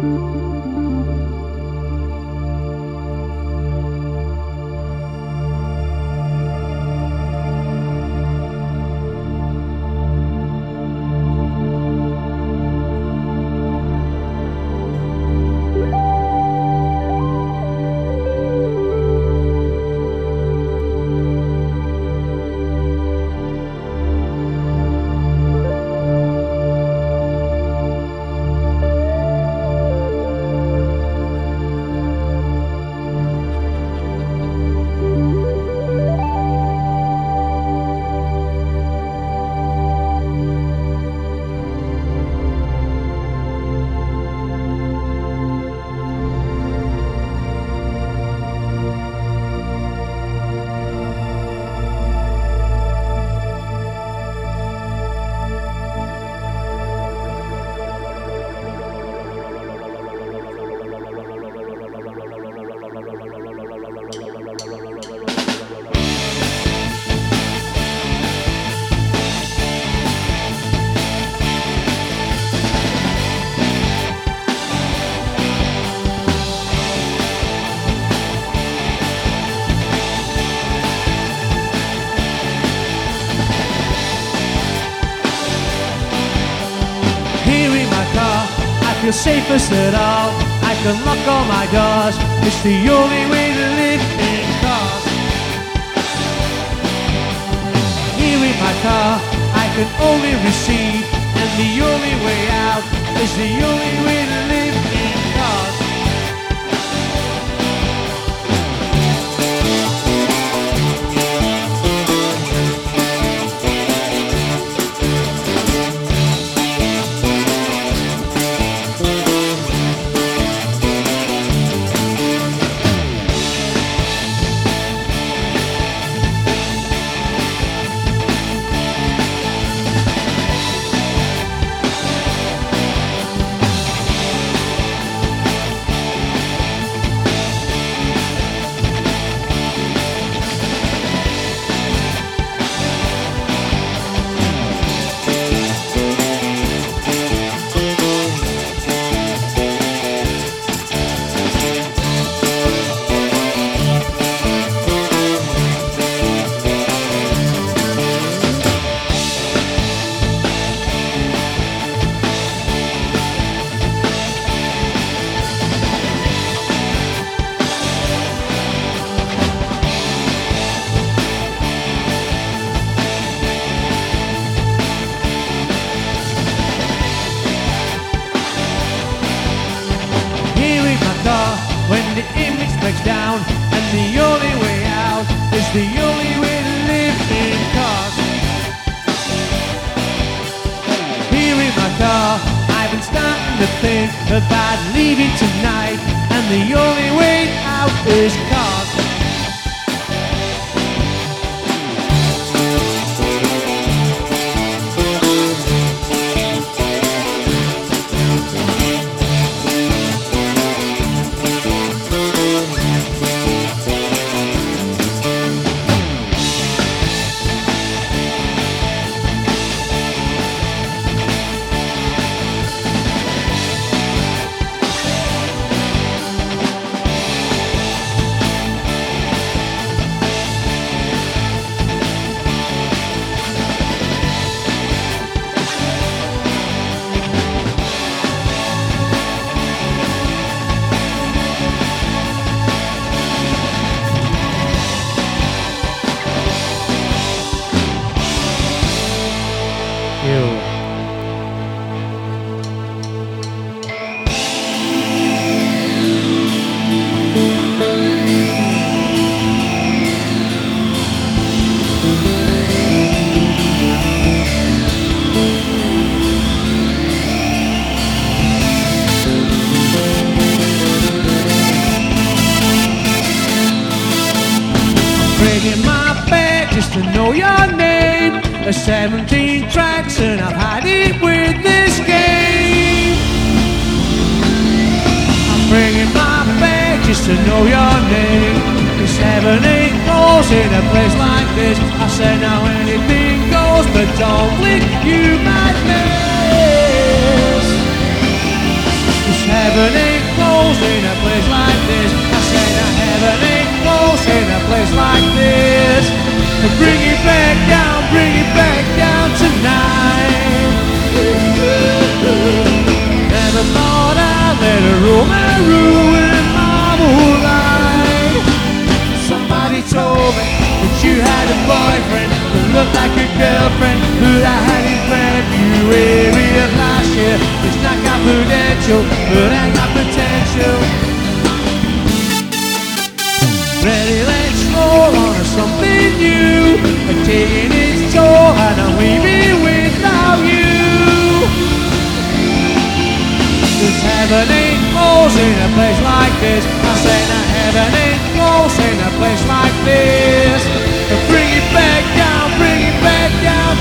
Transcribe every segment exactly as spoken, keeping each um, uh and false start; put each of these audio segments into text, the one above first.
Feel safest at all. I can lock all my doors. It's the only way to live in cars. Here in my car, I can only receive, and the only way out is the only way to live in cars. When the image breaks down, and the only way out is the only way to live in cars. Here in my car, I've been starting to think about leaving tonight, and the only way out is cars. Breaking my back just to know your name. There's seventeen tracks and I've had it with this game. I'm breaking my back just to know your name. There's seven, eight goals in a place like this. I said now anything goes, but don't lick you madness. There's heaven ain't close in a place like this. I said now heaven ain't close in a place like this. Bring it back down, bring it back down tonight. Never thought I'd let her rule my ruin my moonlight. Somebody told me that you had a boyfriend who looked like a girlfriend who I had in February of last year. It's not got potential, but I got potential. Ready, let's roll on to something new. I'm taking its toll and I'm leaving without you. Cause heaven ain't close in a place like this. I say now heaven ain't close in a place like this. Bring it back down, bring it back down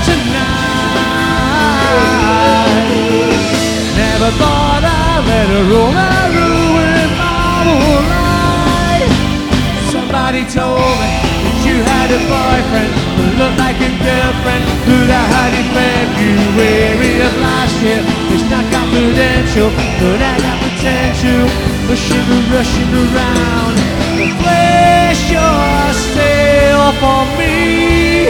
tonight. Never thought I'd let her rule my ruin my whole life. Somebody told me that you had a boyfriend who looked like a girlfriend who I had in February of last year. It's not confidential, but I got potential. Rushing and rushing around the place you're still for me.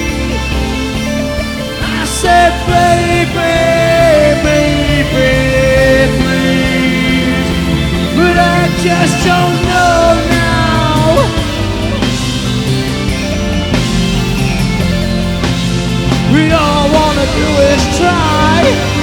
I said, baby, baby, please, but I just don't know now. We all wanna do is try.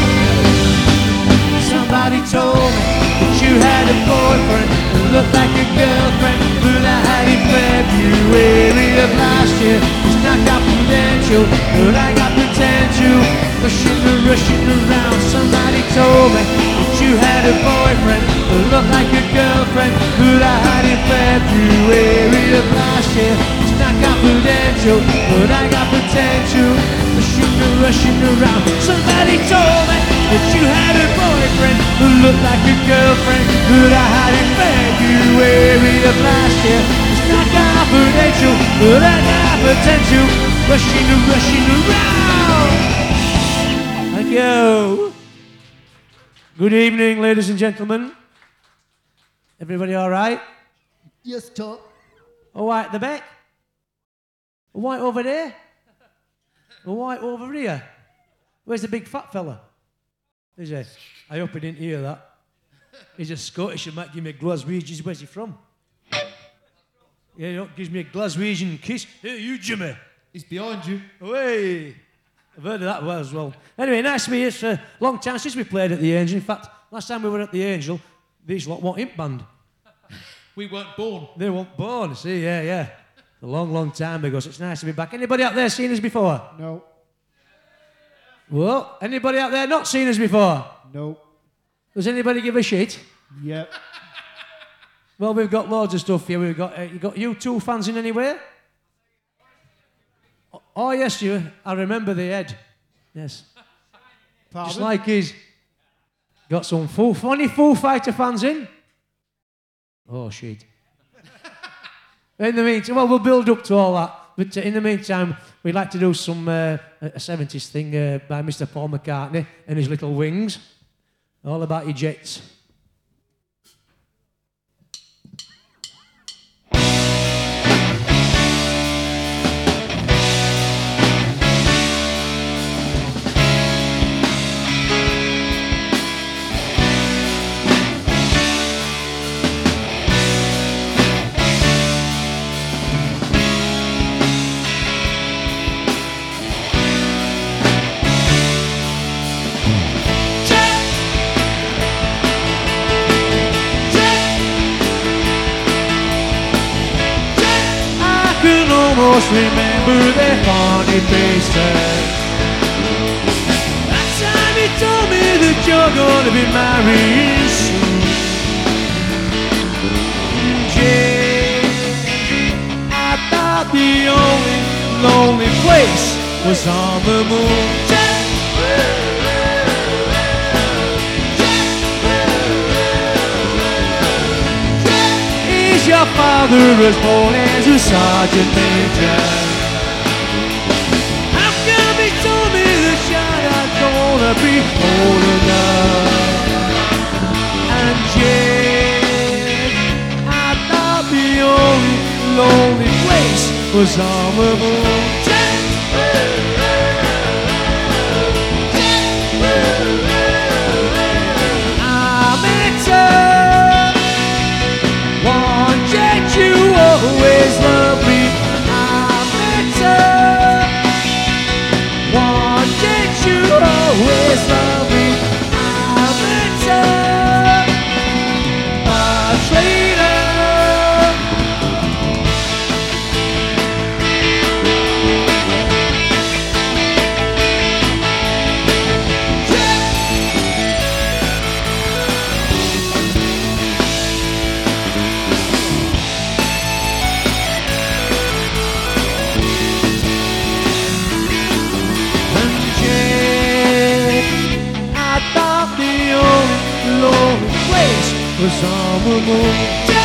Somebody told me that you had a boyfriend who looked like a girlfriend who I had in February of last year. It's not confidential, but I got potential. Rushing and rushing around. Somebody told me that you had a boyfriend who looked like a girlfriend who I had in February of last year. It's not confidential, but I got potential. Rushing and rushing around. Somebody told me that you had a boyfriend who looked like a girlfriend who I had in February of last year. It's not confidential, but I got potential. Rushing and rushing around. Thank you. Good evening, ladies and gentlemen. Everybody all right? Yes, Tom. All right at the back? All right over there? All right over here? Where's the big fat fella? Is he? I hope he didn't hear that. He's a Scottish and might give me a Glaswegian. Where's he from? Yeah, he gives me a Glaswegian kiss. Hey, you, Jimmy. He's behind you. Away. I've heard of that well as well. Anyway, nice to be here. It's a long time since we played at the Angel. In fact, last time we were at the Angel, these lot weren't imp band. We weren't born. They weren't born. See, yeah, yeah. A long, long time ago. So it's nice to be back. Anybody out there seen us before? No. Well, anybody out there not seen us before? No. Does anybody give a shit? Yep. Well, we've got loads of stuff here. We've got uh, you got U two fans in anywhere? Oh yes, you. I remember the head. Yes. Pardon? Just like his. Got some full, funny Foo Fighter fans in. Oh shit. In the meantime, well, we'll build up to all that. But uh, in the meantime, we'd like to do some uh, a seventies thing uh, by Mister Paul McCartney and his little wings. All about your jets. Almost remember their funny faces. That time he told me that you're gonna be married soon. Jane, I thought the only lonely place was on the moon. Jane, is your father as bold as a sergeant major? How come he told me the shot I'm gonna be old enough? And was on the moon. I met her, wanted you always love me. I met her, wanted you always love me. I met her much later. Was on the moon.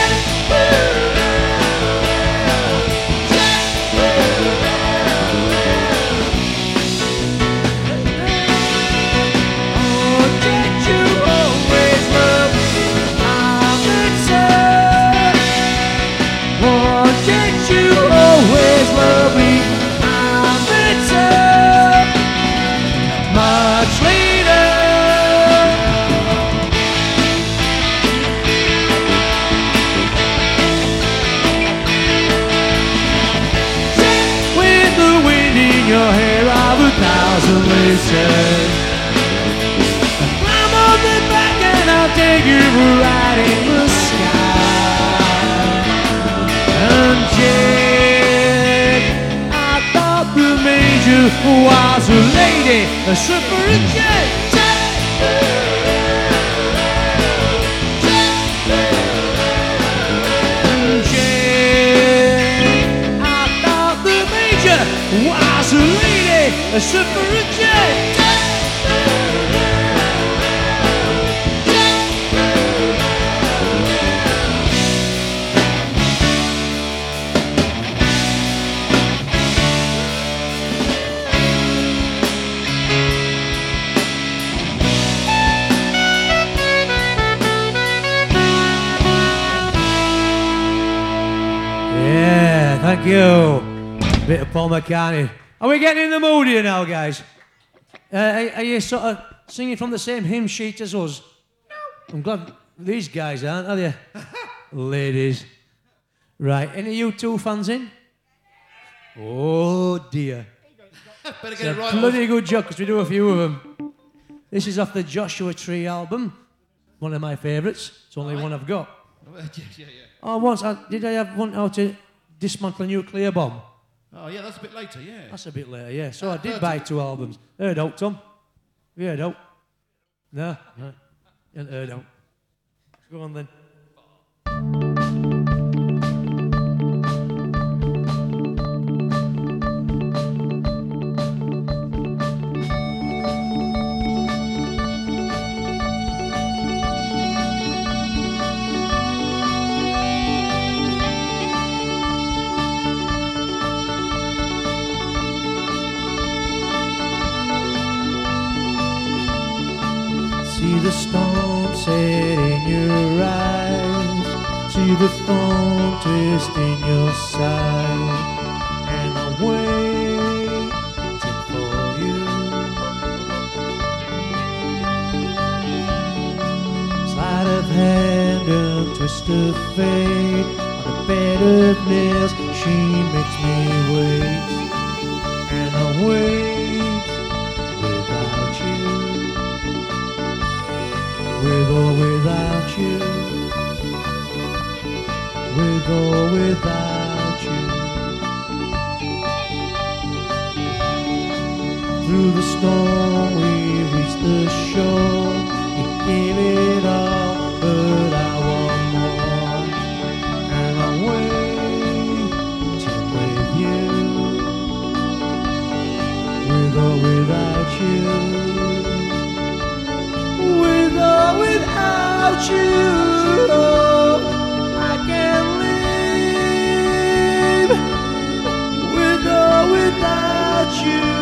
Oh, did you always love me? I met her. Oh, did you always love me? I met her much later. Your hair of a thousand laces. Climb on the back and I'll take you right in the sky. And Jake, I thought the major was a lady, a suffragette. And Jake, I thought the major was a lady, a suffragette. Yeah, thank you. Bit of Paul McCartney. Are we getting in the mood here now, guys? Uh, are, are you sort of singing from the same hymn sheet as us? No. I'm glad these guys aren't, are they? Ladies. Right, any of you two fans in? Oh, dear. Better It's get a it right. bloody good job, because we do a few of them. This is off the Joshua Tree album. One of my favourites. It's only one I've got. yeah, yeah, yeah. Oh, once, I, did I have one how to dismantle a nuclear bomb? Oh, yeah, that's a bit later, yeah. That's a bit later, yeah. So I did buy two albums. Heard out, Tom? Have you heard out? No? No. You haven't heard out. Go on then. See the storm set in your eyes, see the thorn twist in your side, and I'm waiting for you. Sleight of hand and twist of fate, on a bed of nails she makes me wait, and I wait without you. With or without you, with or without you. Through the storm we reached the shore. We gave it all, but I want more. And I'm waiting with you, with or without you. With or without you, oh, I can live. With or without you.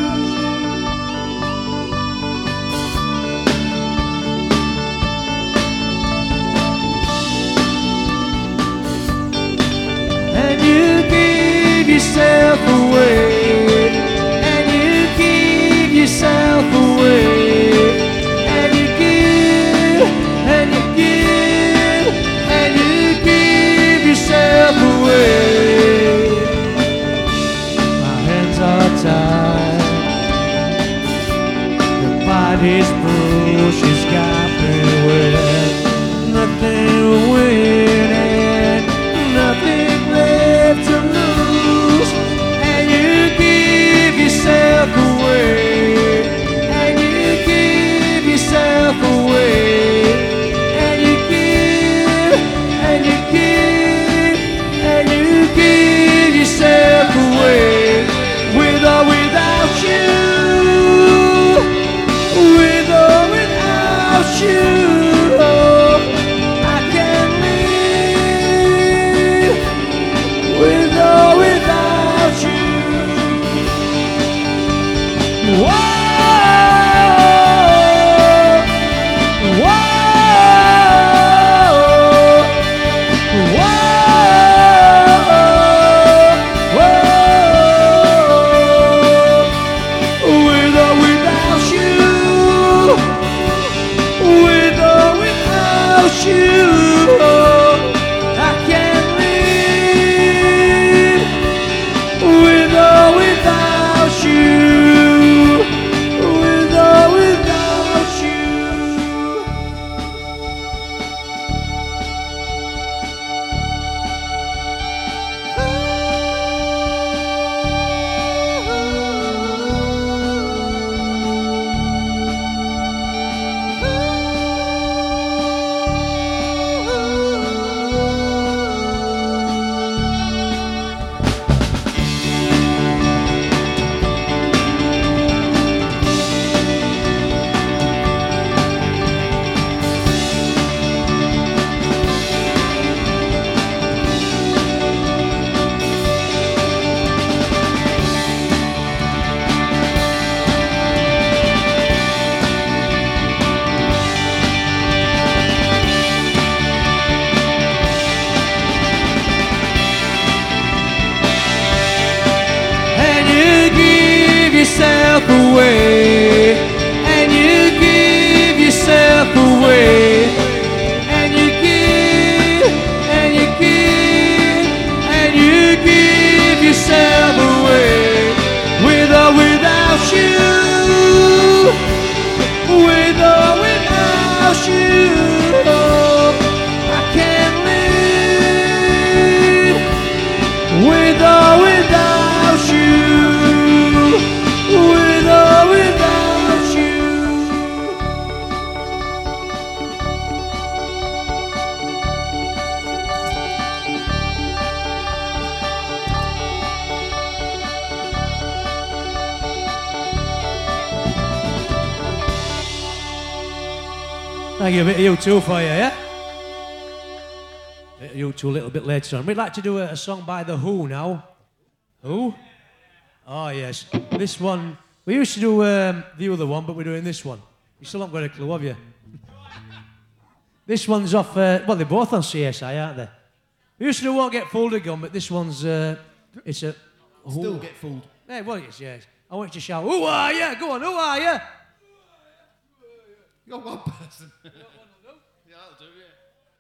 And you gave yourself away, and you give yourself away, and you give, and you give, and you give yourself away. My hands are tied, your body's bruised, she's got me with nothing to win and nothing left to lose, and you give yourself away, and you give yourself away, and you give, and you give, and you give yourself away, with or without you, with or without you. Yourself away, and you give yourself away, and you give, and you give, and you give yourself away, with or without you, with or without you, I can't live, with or without you. I'll give it a U two for you, yeah? U two a little bit later on. We'd like to do a, a song by The Who now. Who? Oh, yes. This one, we used to do um, the other one, but we're doing this one. You still haven't got a clue, have you? This one's off, uh, well, they're both on C S I, aren't they? We used to do Won't Get Fooled Again, but this one's, uh, it's a... Who? Still Get Fooled. Yeah, well, yes, yes. I want you to shout, who are you? Go on, who are you? You got one person. Yeah, that'll do, yeah.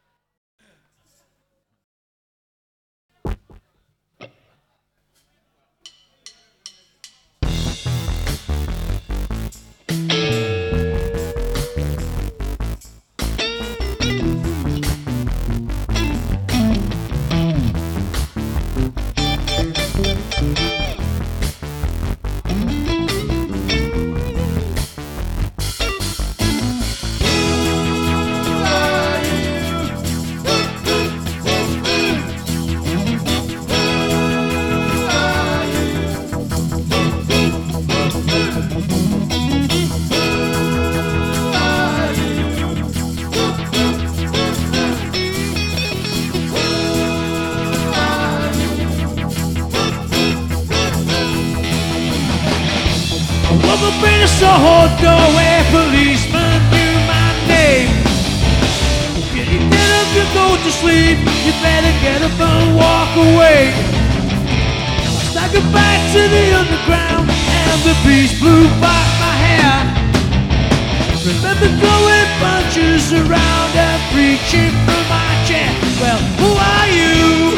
So doorway policeman knew my name. Can you get up and go to sleep? You better get up and walk away. Looking back to the underground and the breeze blew back my hair. Remember throwing punches around and preaching from my chair. Well, who are you?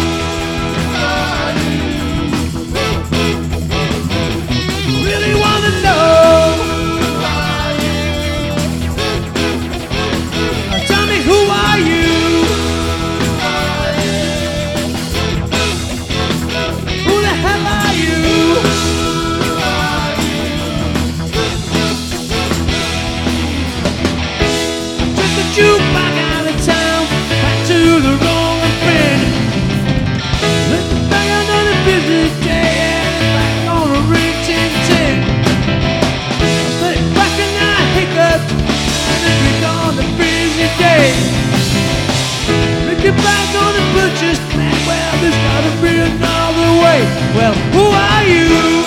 Really wanna know? Now tell me, who are you? Who the hell are you? Took the juke back out of town, back to the rolling pin. Looking back another busy day and it's back on a ring tin tin. Put it back in that hiccup and then we on the busy day. Looking back on the butcher's man, well, there's gotta be another way. Well, who are you?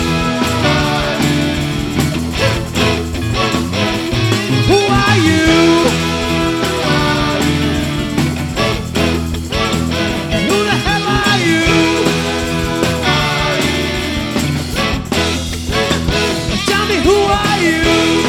Who are you? Who the hell are you? Tell me, who are you?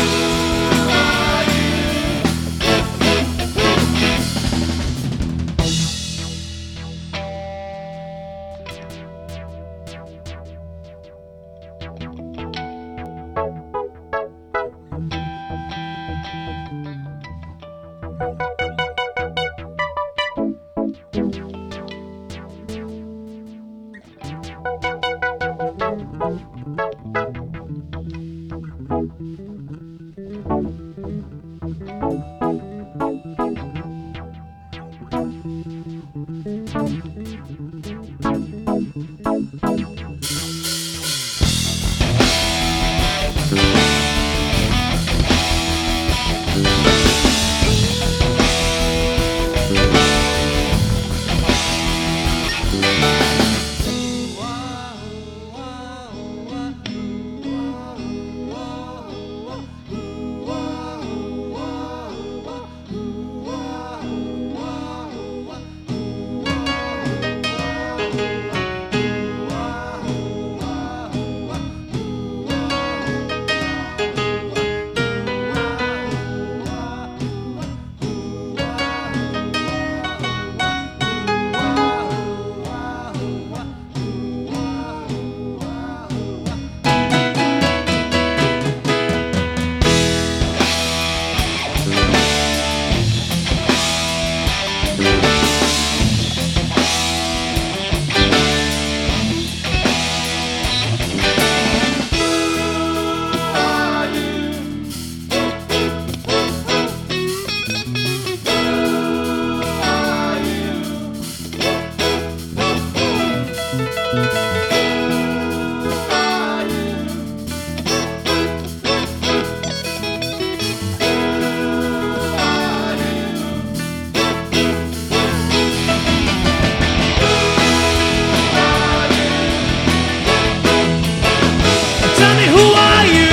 Tell me, who are you?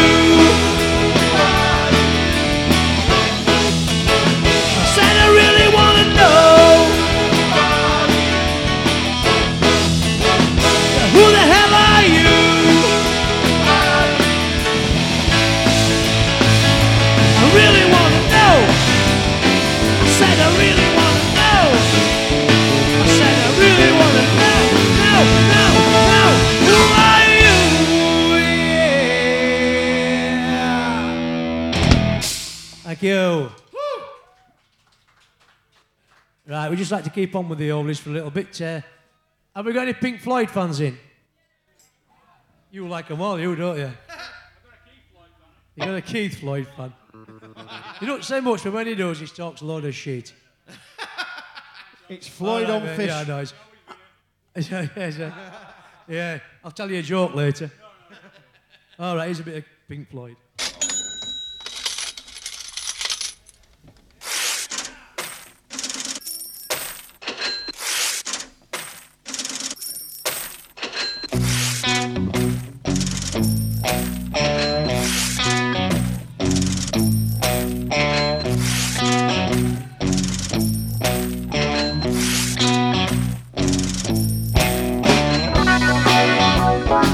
I said I really wanna know. Who the hell are you? I really wanna know. I said I really wanna know. I said I really wanna know. No, no, no. Who are you? Thank you. Right, we just like to keep on with the oldies for a little bit. Uh, have we got any Pink Floyd fans in? You like them all, you, don't you? You got a Keith Floyd fan. You don't say much, but when he does, he talks a load of shit. It's Floyd All on right, fish. Yeah, I know. It's- yeah, yeah, yeah, I'll tell you a joke later. All right, here's a bit of Pink Floyd. Thank you.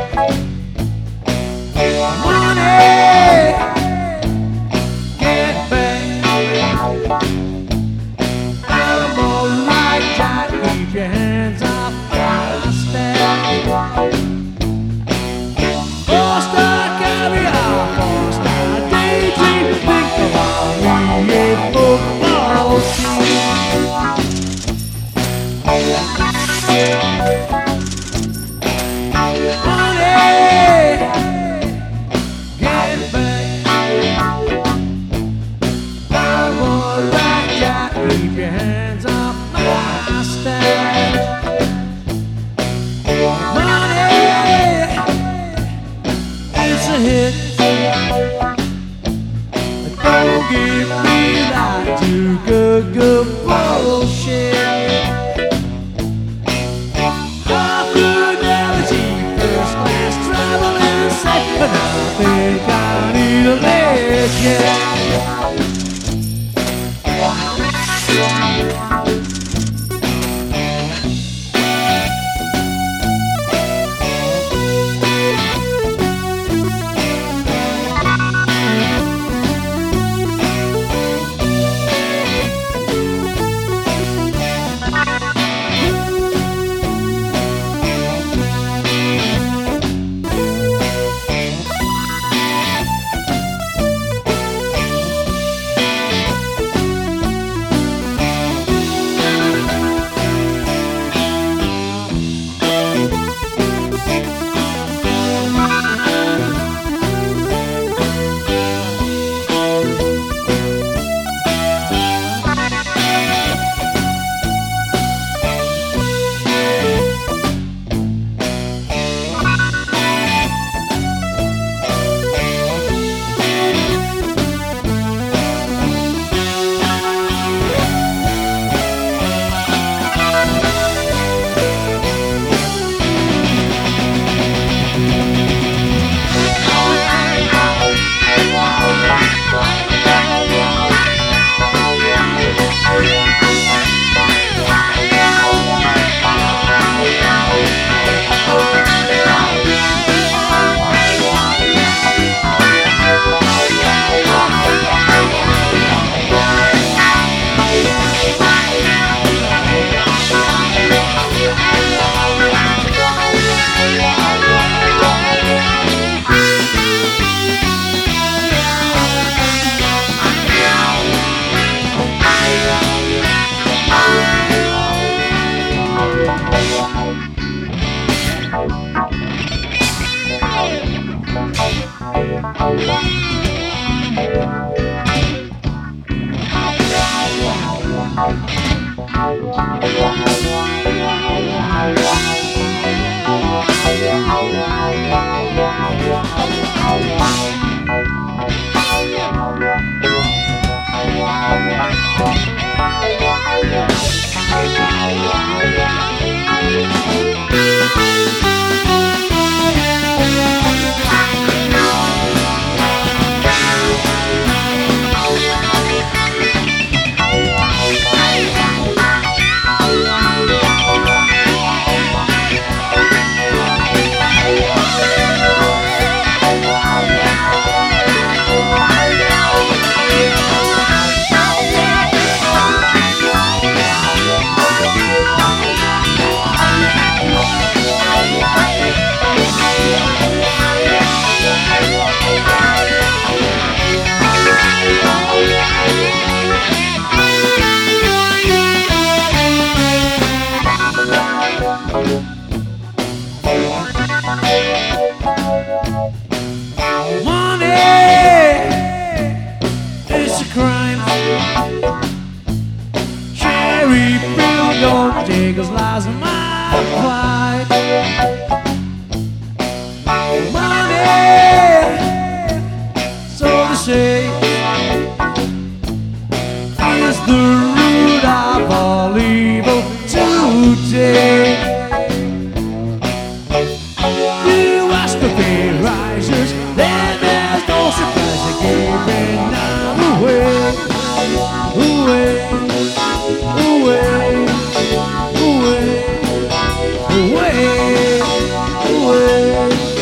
Away, away.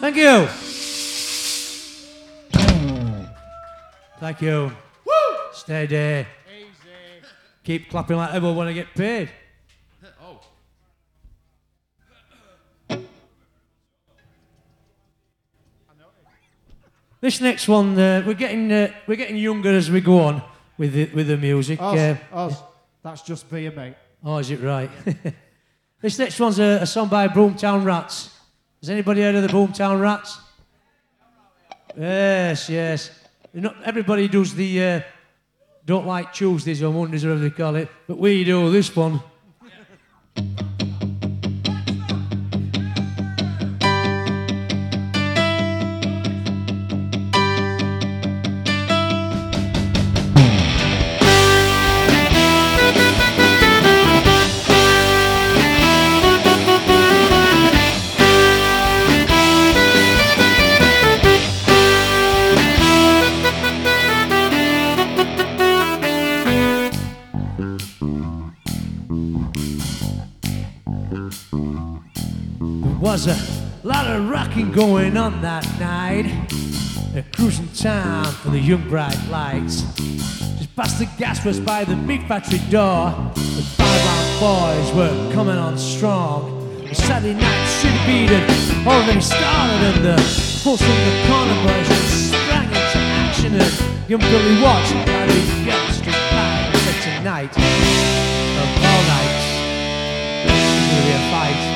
Thank you. Thank you. Woo! Steady. Easy. Keep clapping like everyone want to get paid. Oh. This next one, uh, we're getting uh, we're getting younger as we go on with the, with the music. Oz, Uh, Oz, that's just being mate. oh, is it right? This next one's a, a song by Boomtown Rats. Has anybody heard of the Boomtown Rats? Yes, yes. Not everybody does the uh, don't like Tuesdays or Mondays or whatever they call it, but we do this one. Was a lot of rocking going on that night. A cruising time for the young bright lights. Just past the gas was by the meat factory door. The five-round boys were coming on strong. The Saturday night should have beaten already started, and the pulse from the corner boys sprang into action. And young Billy watched how they get the street light. Said tonight, of all nights, there's gonna be a fight.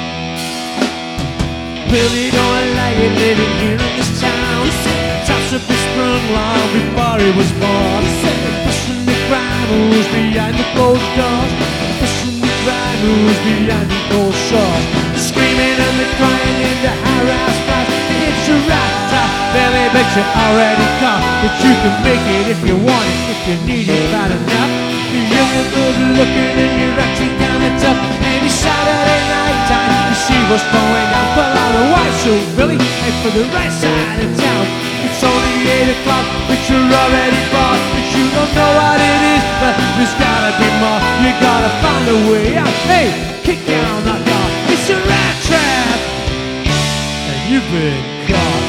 Billy don't like it living here in this town. Tops of his sprung long before he was born. Pushing the crime who's behind the closed doors. Pushing the crime who's behind the closed shores. Screaming and the crying in the high-rise flats. It's a rat trap, Billy, but you already caught that you can make it if you want it, if you need it bad enough. You're young and good looking and you're acting kinda tough. Any Saturday night time, you see what's going down. Pull out a white suit, Billy, head for the right side of town. It's only eight o'clock, but you're already bought. But you don't know what it is, but there's gotta be more. You gotta find a way out. Hey, kick down that door. It's a rat trap, and you've been caught.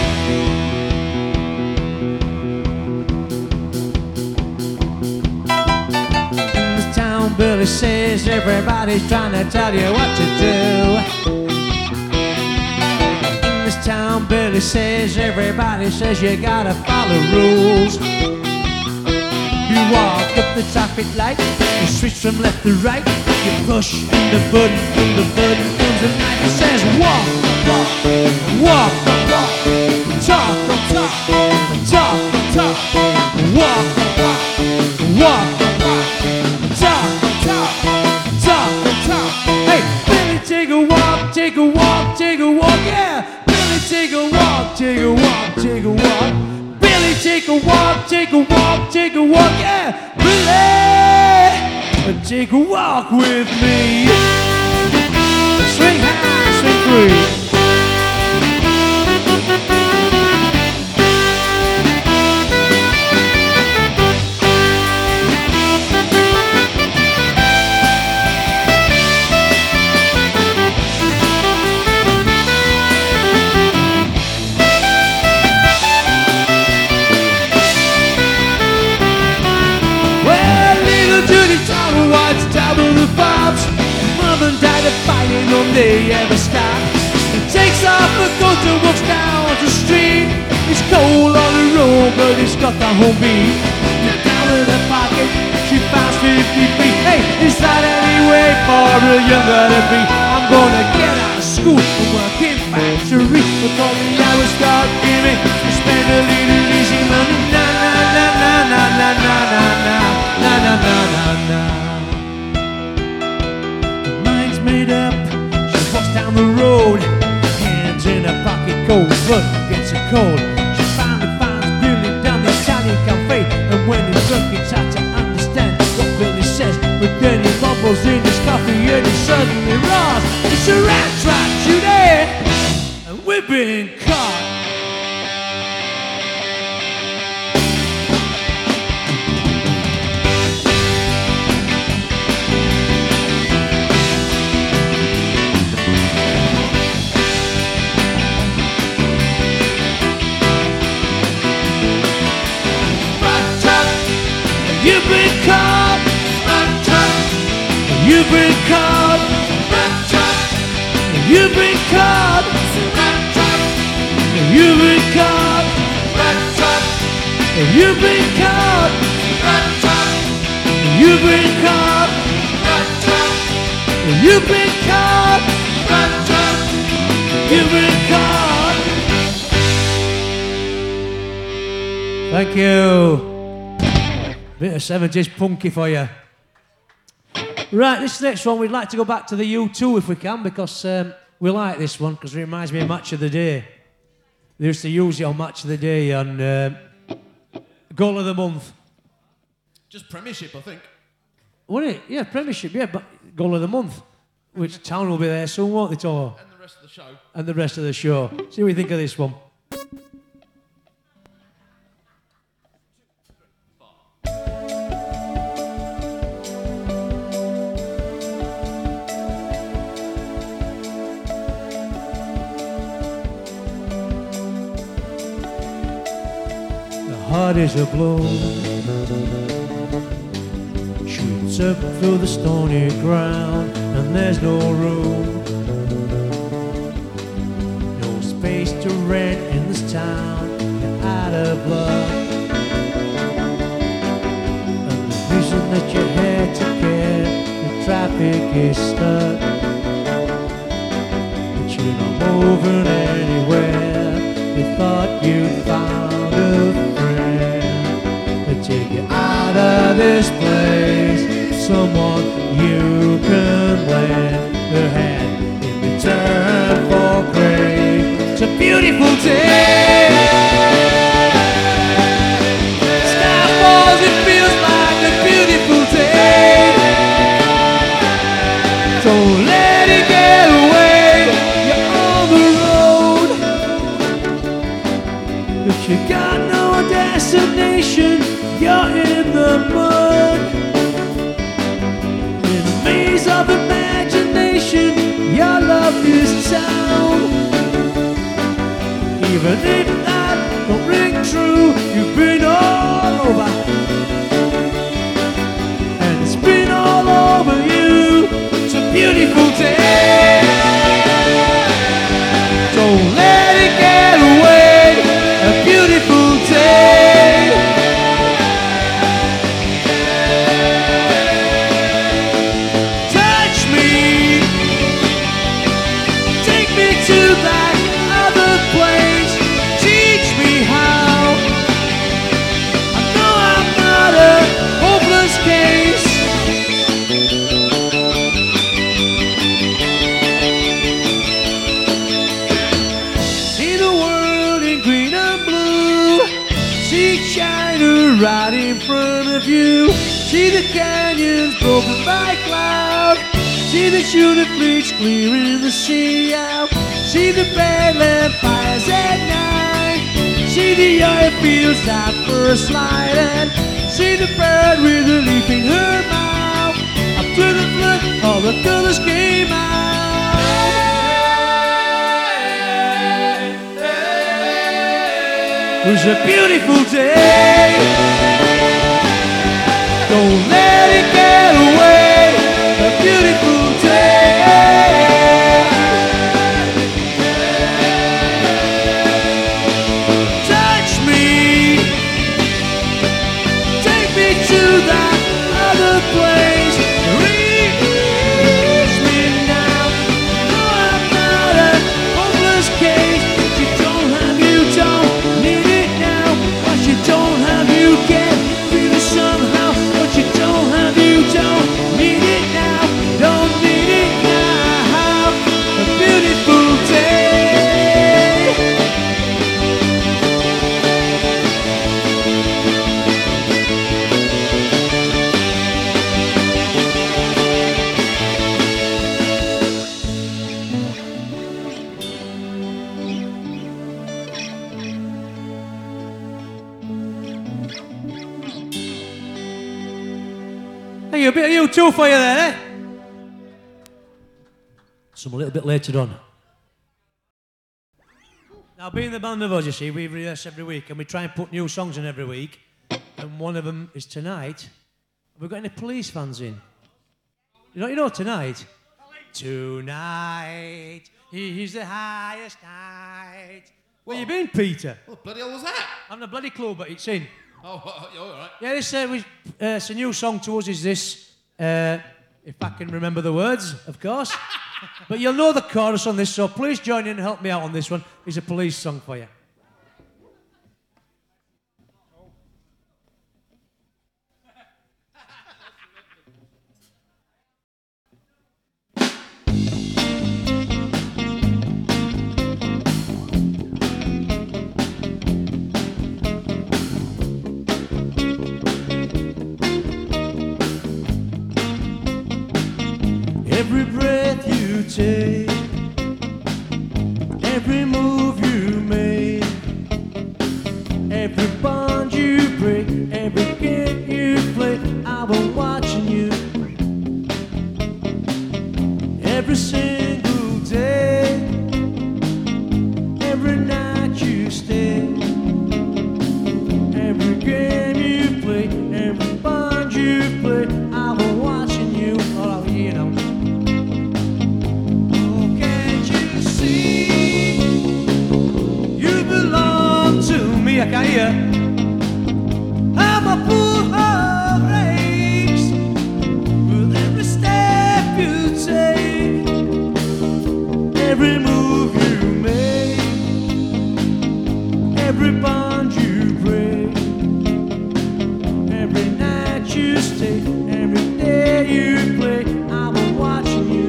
Billy says everybody's trying to tell you what to do. In this town, Billy says everybody says you gotta follow rules. You walk up the traffic light, you switch from left to right, you push in the button, and the button comes a knife. It says walk, walk, walk, walk, talk, talk, talk, talk, walk, walk, walk, talk. Take a walk, take a walk, take a walk, yeah. Billy, take a walk, take a walk, take a walk. Billy, take a walk, take a walk, take a walk, yeah. Billy, take a walk with me. Swing high, swing free. Fighting on they ever stop. He takes off the coat and walks down the street. It's cold on the road, but he's got the home beat. Down in the pocket, she finds fifty feet. Hey, is that any way for a young girl to be? I'm gonna get out of school and work in factory. Before the hours start giving, we spend a little easy money. Na na na na na na na na na na na na na. Made up, she walks down the road, hands in her pocket, cold blood gets her cold. She finally finds Billy down the Italian cafe, and when he's drunk it's hard to understand what Billy says, but then he mumbles in his coffee and he suddenly roars. It's a rat trap, you there, and we've been caught. You've been caught. You've been caught. You've been caught. You've been caught. You've been caught. You've been caught. You've been caught. Thank you. Bit of seventies punky for you. Right, this next one, we'd like to go back to the U two if we can, because um, we like this one, because it reminds me of Match of the Day. They used to use it on Match of the Day and uh, Goal of the Month. Just Premiership, I think. Wasn't it? Yeah, Premiership, yeah, but Goal of the Month. Which town will be there soon, won't they, Tor? And the rest of the show. And the rest of the show. See what you think of this one. Heart is a blow, shoots up through the stony ground, and there's no room, no space to rent in this town. You're out of luck, and the reason that you had to get the traffic is stuck, but you're not moving anywhere. You thought you'd found a take you out of this place, someone you can lend a hand in return for grace. It's a beautiful day. Sky falls, it feels like a beautiful day. Don't let it get away. You're on the road, but you got no destination. You're in the mud, in a maze of imagination. Your love is town. Even if that don't ring true, you've been all over, and it's been all over you. It's a beautiful day. Don't let it get away. A beautiful day. Right in front of you, see the canyons broken by cloud, see the shooting fleets clearing the sea out, see the badland fires at night, see the oil fields out for a slide, and see the bird with a leaf in her mouth. Up to the flood, all the colors came out. It was a beautiful day. Don't let it get away. A beautiful day. Touch me, take me to that other place. Reach me now. No, I'm not a hopeless case. What you don't have, you don't need it now. What you don't have, you get. Feel it somehow. What you don't have, you don't need it now. Don't need it now. A beautiful day. Hey, a bit of U two for you there, eh? Some a little bit later on. Now, being the Band of Us, you see, we rehearse every week and we try and put new songs in every week. And one of them is tonight. Have we got any Police fans in? You know, you know tonight? Tonight is the highest night. Where you been, Peter? What bloody hell was that? I'm the bloody clue, but it's in. Oh, oh, oh, all right. Yeah, this uh, was, uh, it's a new song to us, is this, uh, if I can remember the words, of course. But you'll know the chorus on this, so please join in and help me out on this one. It's a police song for you. Every breath you take, every move you make, every bond you break, every game you play, I've been watching you. Every single day, every night you stay, every game you play, every bond you play, I've been watching you. Oh, you know. I can hear how my poor heart breaks with every step you take, every move you make, every bond you break, every night you stay, every day you play, I've been watching you.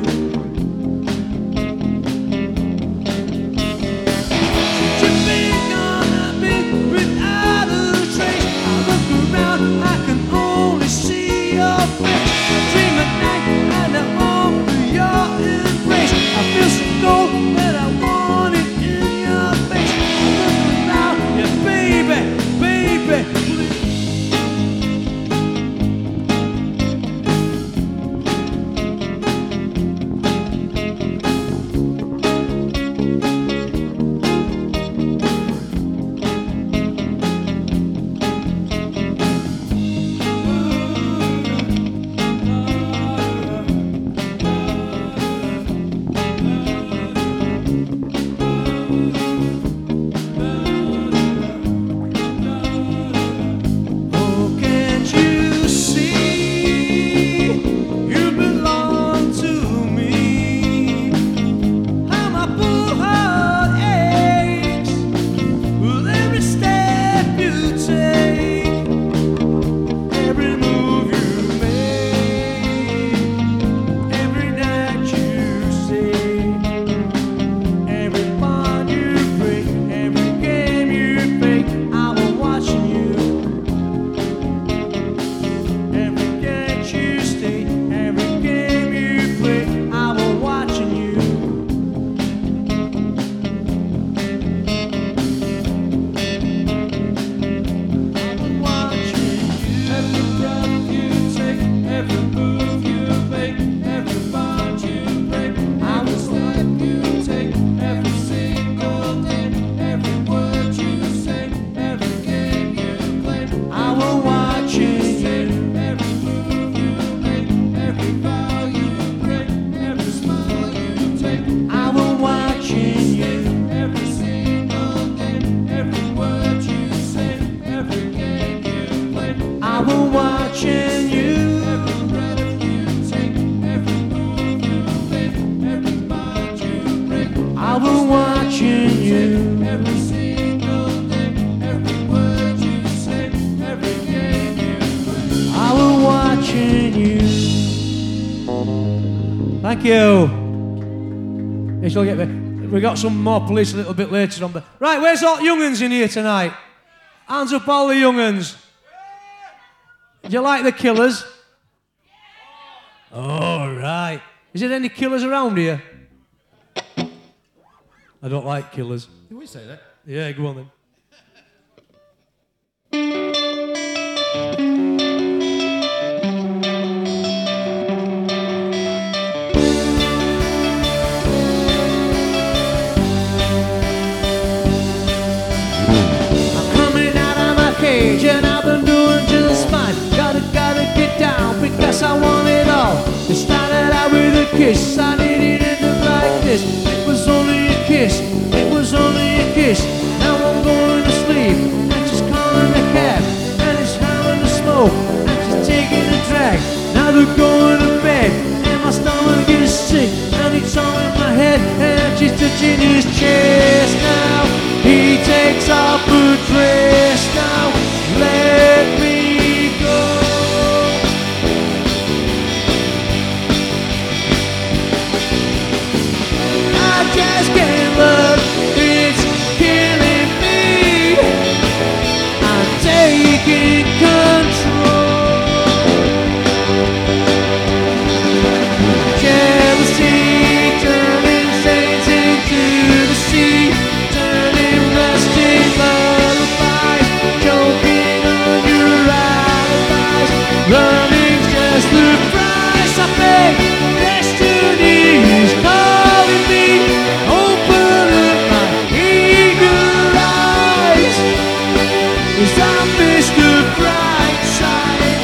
Thank you. Yes, you'll get there. We got some more police a little bit later on. But right, where's all the young'uns in here tonight? Hands up, all the young'uns. Do you like the Killers? All right. Is there any Killers around here? I don't like Killers. Did we say that? Yeah, go on then. And I've been doing just fine. Gotta, gotta get down because I want it all. It's started kiss. I needed it like this. It was only a kiss. It was only a kiss. Now I'm going to sleep. And she's calling a cab. And it's having a smoke. And she's taking a drag. Now they're going to bed. And my stomach is sick. And it's all in my head. And she's touching his chest now. He takes off her dress now. Let me go. I just can't love. It's killing me. I'm taking control. Jealousy turning saints into the sea, turning rusted lullabies, choking on your alibis. Running's just the price I pay. Destiny is calling me. Open up my eager eyes, 'cause I miss the bright side.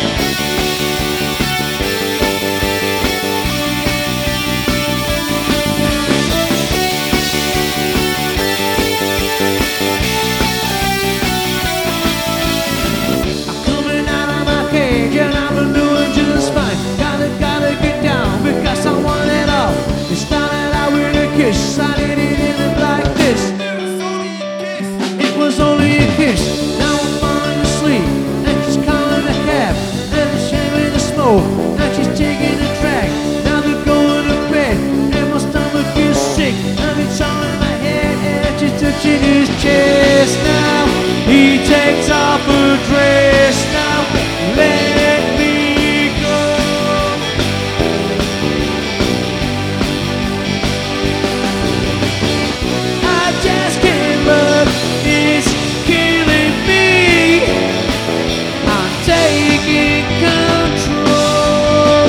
I'm coming out of my cage and I've been doing just fine. Gotta, gotta get down because I want it all. It started out with a kiss. I didn't end it like this. It was only a kiss. Now I'm falling asleep. And she's calling a cab. And it's sharing the smoke. And she's taking a drag. Now they're going to bed. And my stomach is sick. And it's all in my head. And she's touching his chest now. He takes off her dress now. Let me go. I just can't love. It's killing me. I'm taking control.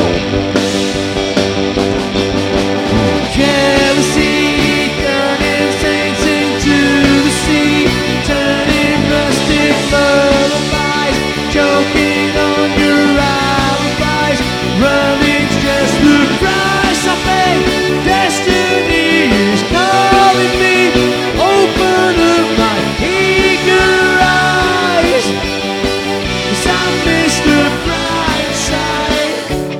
Jealousy turning saints into the sea, turning rustic lullabies, choking on your alibis. Running's just the price I pay. Destiny is calling me. Open up my eager eyes, 'cause I miss the bright side.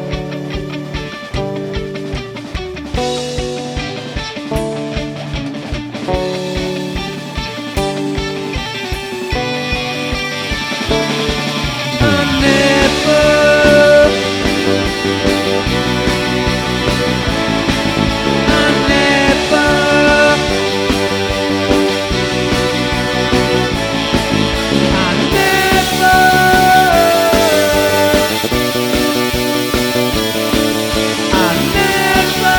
I never, I never, I never, I never.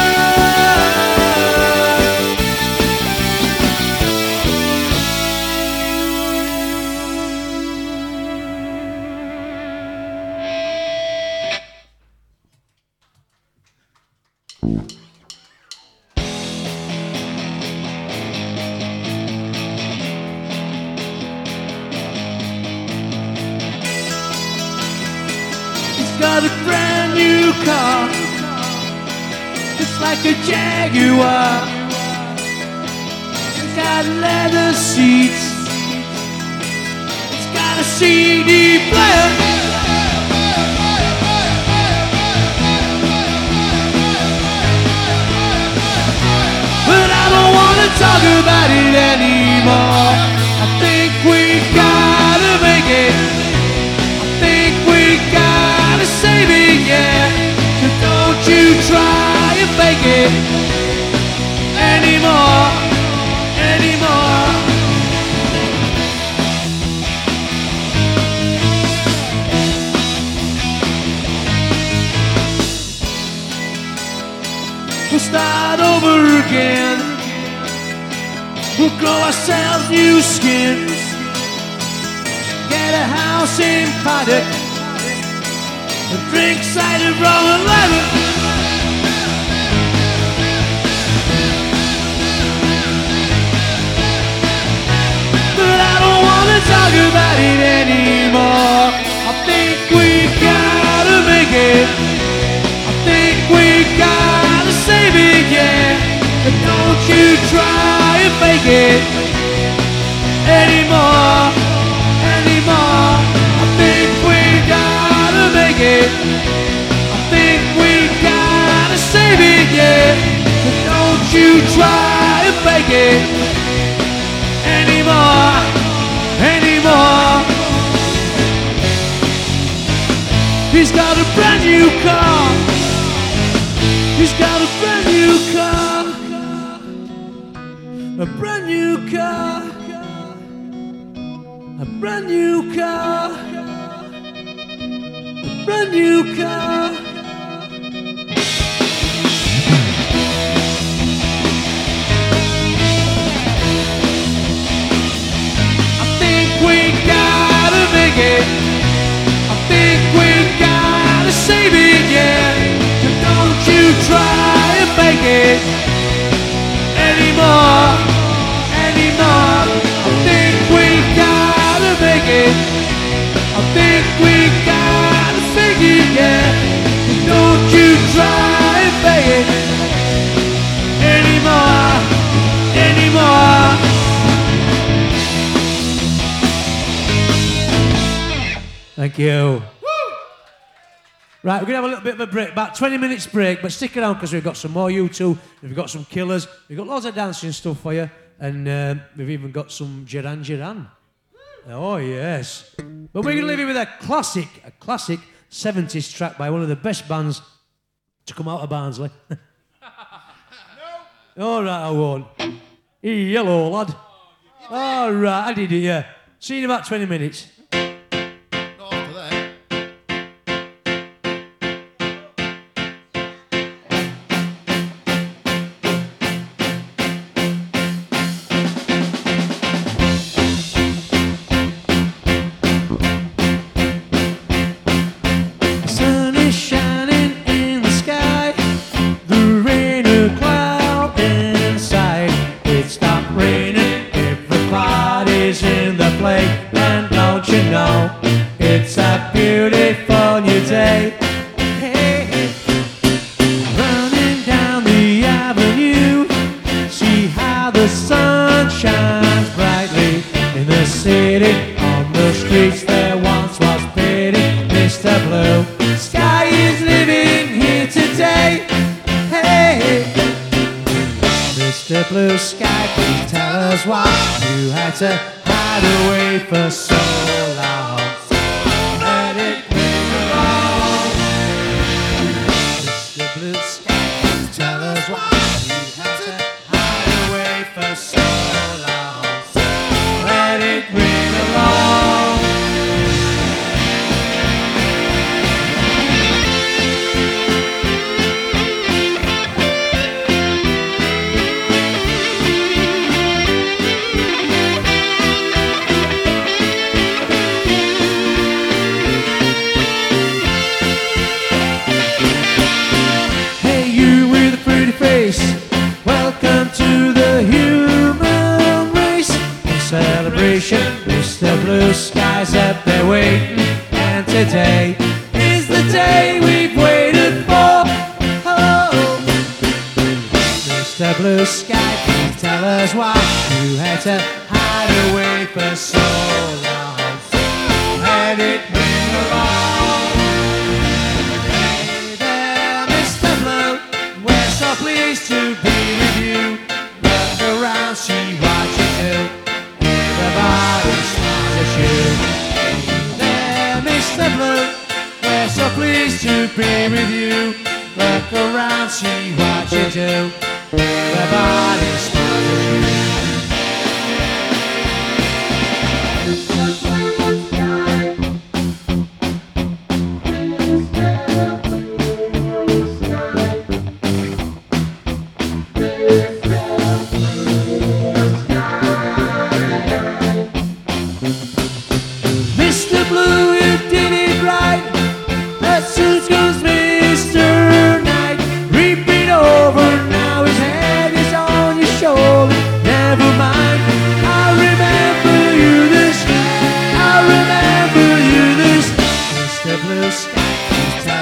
He's got a brand new car, just like a Jaguar. It's got leather seats. It's got a C D player. But I don't wanna talk about it anymore. I think we gotta make it. I think we gotta save it, yeah. So don't you try and fake it anymore, anymore. We'll start over again. We'll grow ourselves new skins. Get a house in Paddock. And drink cider rum and lemon. But I don't wanna talk about it anymore. I think we gotta make it. I think we gotta say you try and fake it anymore, anymore. I think we gotta make it. I think we gotta save it, yeah. But don't you try and fake it anymore, anymore. He's got a brand new car. He's got a brand new car. A brand new car. A brand new car. A brand new car. I think we gotta make it. I think we gotta save it, yeah. So don't you try and make it anymore, anymore. I think we gotta make it. I think we gotta fake it, yeah. So don't you try and make it anymore, anymore. Thank you. Right, we're going to have a little bit of a break, about twenty minutes break, but stick around because we've got some more U two, we've got some killers, we've got loads of dancing stuff for you, and um, we've even got some Duran Duran. Oh, yes. But we're going to leave you with a classic, a classic seventies track by one of the best bands to come out of Barnsley. No. All right, I won't. Hey, hello, lad. All right, I did it, yeah. See you in about twenty minutes.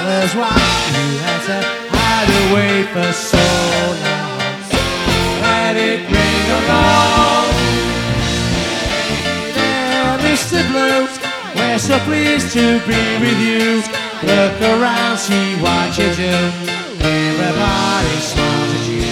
Why you had to hide away for so long? let it ring along. Hey there, Mister Blue, we're so pleased to be with you. Look around, see what you do. Everybody smiles at you.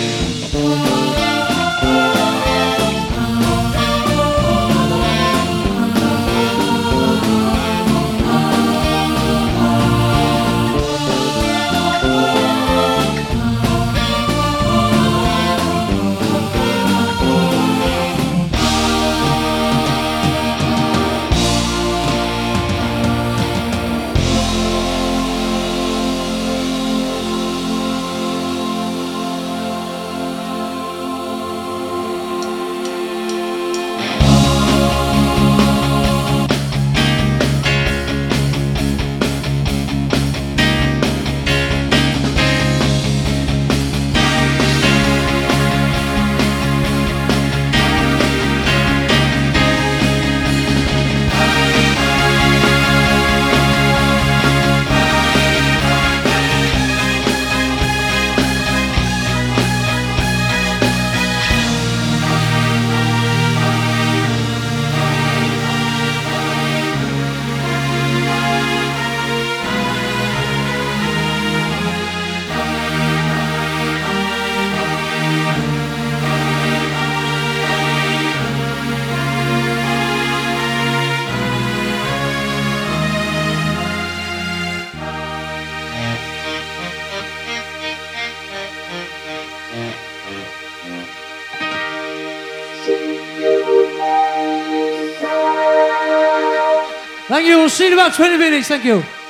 Thank you. We'll see you in about twenty minutes. Thank you.